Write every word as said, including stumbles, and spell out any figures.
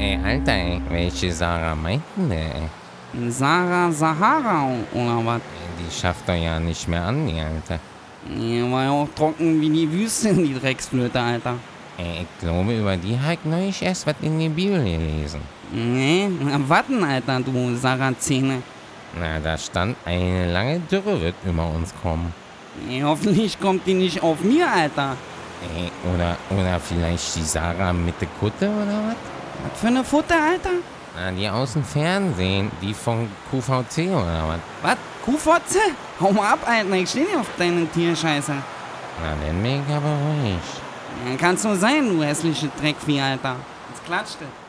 Ey, Alter, ey, welche Sarah meinten der, ey? Sarah Sahara oder was? Die schafft doch ja nicht mehr an, die Alter. Die war ja auch trocken wie die Wüste, die Drecksflöte, Alter. Ey, ich glaube, über die hab ich neulich erst was in die Bibel gelesen. Nee, na warten, Alter, du Sarazene. Na, da stand, eine lange Dürre wird über uns kommen. Nee, hoffentlich kommt die nicht auf mir, Alter. Ey, oder, oder vielleicht die Sarah mit der Kutte oder was? Was für eine Futter, Alter? Na, die aus dem Fernsehen, die von Q V C oder was? Was? Kuhfotze? Hau mal ab, Alter, ich steh nicht auf deine Tierscheiße. Na, nenn mich aber ruhig. Ja, kannst du sein, du hässliche Dreckvieh, Alter. Jetzt klatscht es.